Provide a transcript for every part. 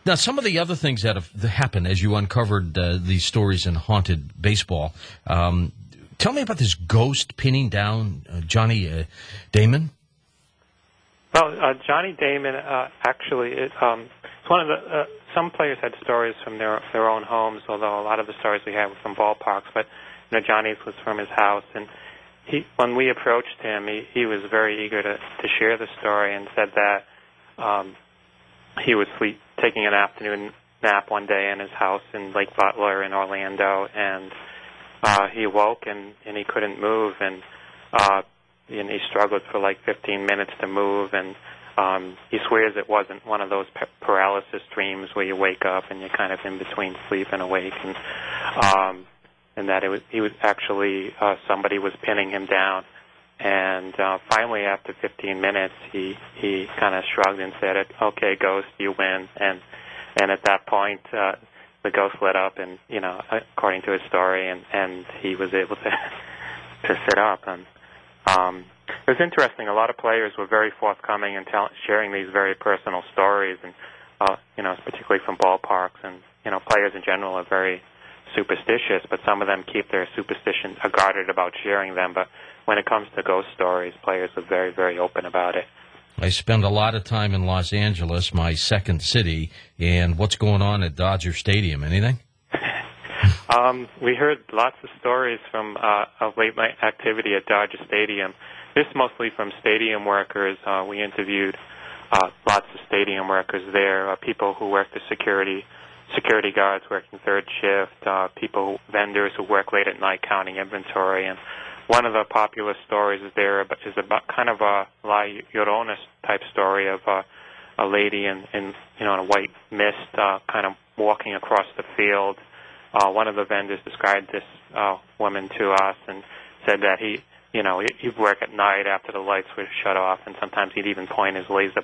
Now, some of the other things that have happened as you uncovered these stories in Haunted Baseball, tell me about this ghost pinning down Johnny Damon. Well, Johnny Damon actually, it's one of the. Some players had stories from their own homes, although a lot of the stories we had were from ballparks. But Johnny's was from his house, and when we approached him, he was very eager to share the story, and said that he was taking an afternoon nap one day in his house in Lake Butler in Orlando, and he awoke and he couldn't move, and he struggled for like 15 minutes to move, and he swears it wasn't one of those paralysis dreams where you wake up and you're kind of in between sleep and awake, and that he was actually somebody was pinning him down. And finally, after 15 minutes, he kind of shrugged and said, "Okay, ghost, you win." And at that point, the ghost lit up, and according to his story, and he was able to sit up. And it was interesting. A lot of players were very forthcoming in sharing these very personal stories, and particularly from ballparks. And players in general are very superstitious, but some of them keep their superstition guarded about sharing them. But when it comes to ghost stories, players are very, very open about it. I spend a lot of time in Los Angeles, my second city, and what's going on at Dodger Stadium? Anything? We heard lots of stories from of late-night activity at Dodger Stadium. This mostly from stadium workers. We interviewed lots of stadium workers there, people who work the security guards working third shift, vendors who work late at night counting inventory. And one of the popular stories is about kind of a La Llorona type story of a lady in a white mist kind of walking across the field. One of the vendors described this woman to us and said that he'd work at night after the lights were shut off, and sometimes he'd even point his laser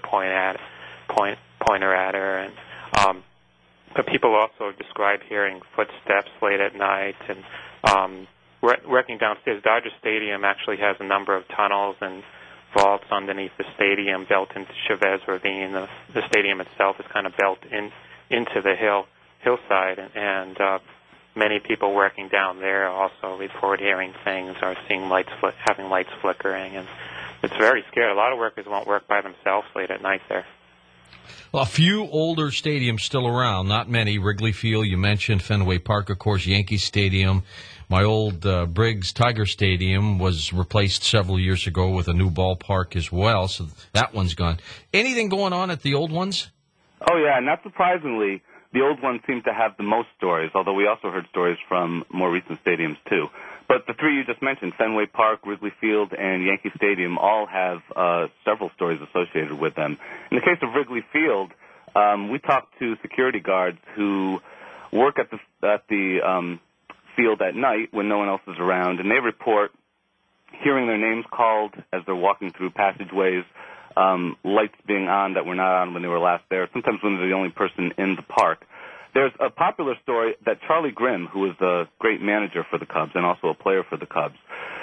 pointer at her. And but people also describe hearing footsteps late at night. And working downstairs, Dodger Stadium actually has a number of tunnels and vaults underneath the stadium built into Chavez Ravine. The stadium itself is kind of built into the hillside, and many people working down there also report hearing things or seeing having lights flickering, and it's very scary. A lot of workers won't work by themselves late at night there. Well, a few older stadiums still around, not many. Wrigley Field, you mentioned, Fenway Park, of course, Yankee Stadium. My old Briggs Tiger Stadium was replaced several years ago with a new ballpark as well, so that one's gone. Anything going on at the old ones? Oh, yeah, not surprisingly, the old ones seem to have the most stories, although we also heard stories from more recent stadiums, too. But the three you just mentioned, Fenway Park, Wrigley Field, and Yankee Stadium, all have several stories associated with them. In the case of Wrigley Field, we talked to security guards who work at the field at night when no one else is around, and they report hearing their names called as they're walking through passageways, lights being on that were not on when they were last there, sometimes when they're the only person in the park. There's a popular story that Charlie Grimm, who was a great manager for the Cubs and also a player for the Cubs,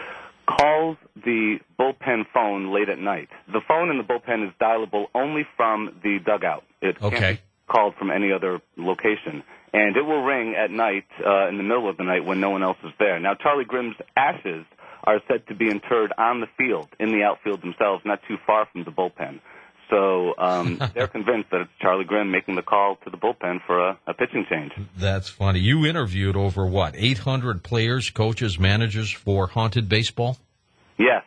calls the bullpen phone late at night. The phone in the bullpen is dialable only from the dugout. It can't be called from any other location. And it will ring at night, in the middle of the night when no one else is there. Now, Charlie Grimm's ashes are said to be interred on the field, in the outfield themselves, not too far from the bullpen. So they're convinced that it's Charlie Grimm making the call to the bullpen for a pitching change. That's funny. You interviewed over, 800 players, coaches, managers for Haunted Baseball? Yes.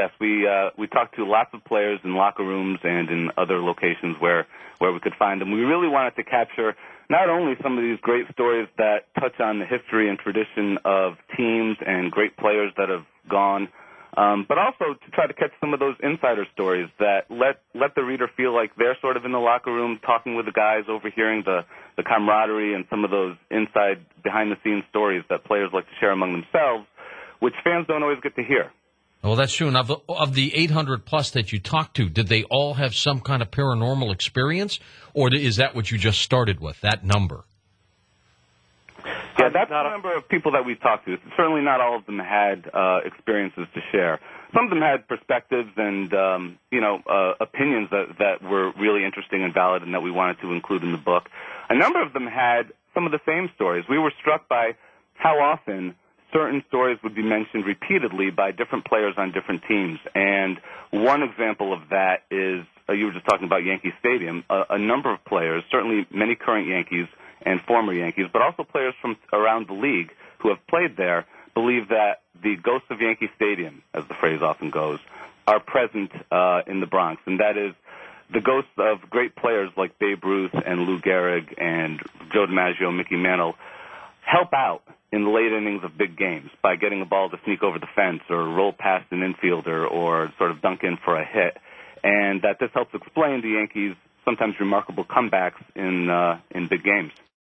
We talked to lots of players in locker rooms and in other locations where we could find them. We really wanted to capture not only some of these great stories that touch on the history and tradition of teams and great players that have gone, but also to try to catch some of those insider stories that let the reader feel like they're sort of in the locker room talking with the guys, overhearing the camaraderie and some of those inside, behind-the-scenes stories that players like to share among themselves, which fans don't always get to hear. Well, that's true. And of the 800-plus that you talked to, did they all have some kind of paranormal experience, or is that what you just started with, that number? Yeah, that's the number of people that we've talked to. Certainly not all of them had experiences to share. some of them had perspectives and, opinions that were really interesting and valid and that we wanted to include in the book. A number of them had some of the same stories. We were struck by how often certain stories would be mentioned repeatedly by different players on different teams. And one example of that is, you were just talking about Yankee Stadium, a number of players, certainly many current Yankees and former Yankees, but also players from around the league who have played there, believe that the ghosts of Yankee Stadium, as the phrase often goes, are present in the Bronx. And that is the ghosts of great players like Babe Ruth and Lou Gehrig and Joe DiMaggio, Mickey Mantle, help out in the late innings of big games by getting a ball to sneak over the fence or roll past an infielder or sort of dunk in for a hit. And that this helps explain the Yankees' sometimes remarkable comebacks in big games.